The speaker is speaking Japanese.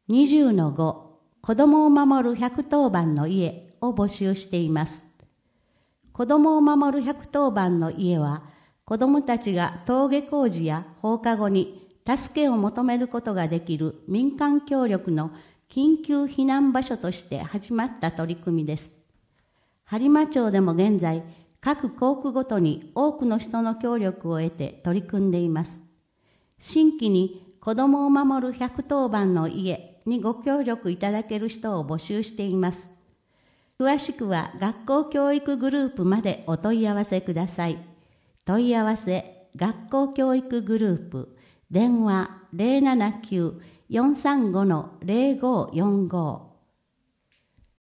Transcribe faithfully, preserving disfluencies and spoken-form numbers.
にじゅうのご、子供を守るひゃくとおばんの家を募集しています。子供を守るひゃくとおばんの家は、子供たちが登下校時や放課後に助けを求めることができる民間協力の緊急避難場所として始まった取り組みです。播磨町でも現在、各校区ごとに多くの人の協力を得て取り組んでいます。新規に子供を守るひゃくとおばんの家にご協力いただける人を募集しています。詳しくは学校教育グループまでお問い合わせください。問い合わせ学校教育グループ電話 ゼロななきゅう よんさんご ゼロごよんご